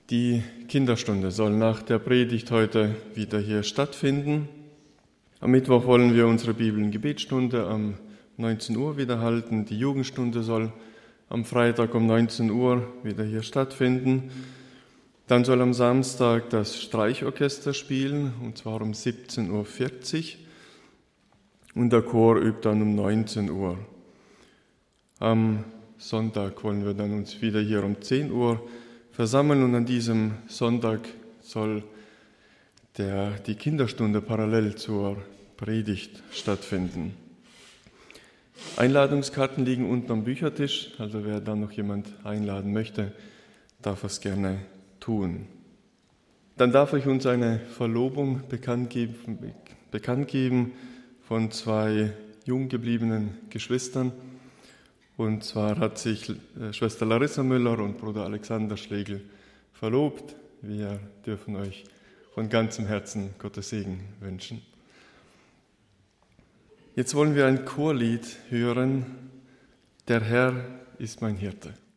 Die Kinderstunde soll nach der Predigt heute wieder hier stattfinden. Am Mittwoch wollen wir unsere Bibel-Gebetsstunde um 19 Uhr wieder halten. Die Jugendstunde soll am Freitag um 19 Uhr wieder hier stattfinden. Dann soll am Samstag das Streichorchester spielen, und zwar um 17.40 Uhr. Und der Chor übt dann um 19 Uhr. Am Sonntag wollen wir dann uns wieder hier um 10 Uhr versammeln, und an diesem Sonntag soll die Kinderstunde parallel zur Predigt stattfinden. Einladungskarten liegen unten am Büchertisch, also wer da noch jemand einladen möchte, darf es gerne tun. Dann darf ich uns eine Verlobung bekannt geben von zwei jung gebliebenen Geschwistern. Und zwar hat sich Schwester Larissa Müller und Bruder Alexander Schlegel verlobt. Wir dürfen euch von ganzem Herzen Gottes Segen wünschen. Jetzt wollen wir ein Chorlied hören. Der Herr ist mein Hirte.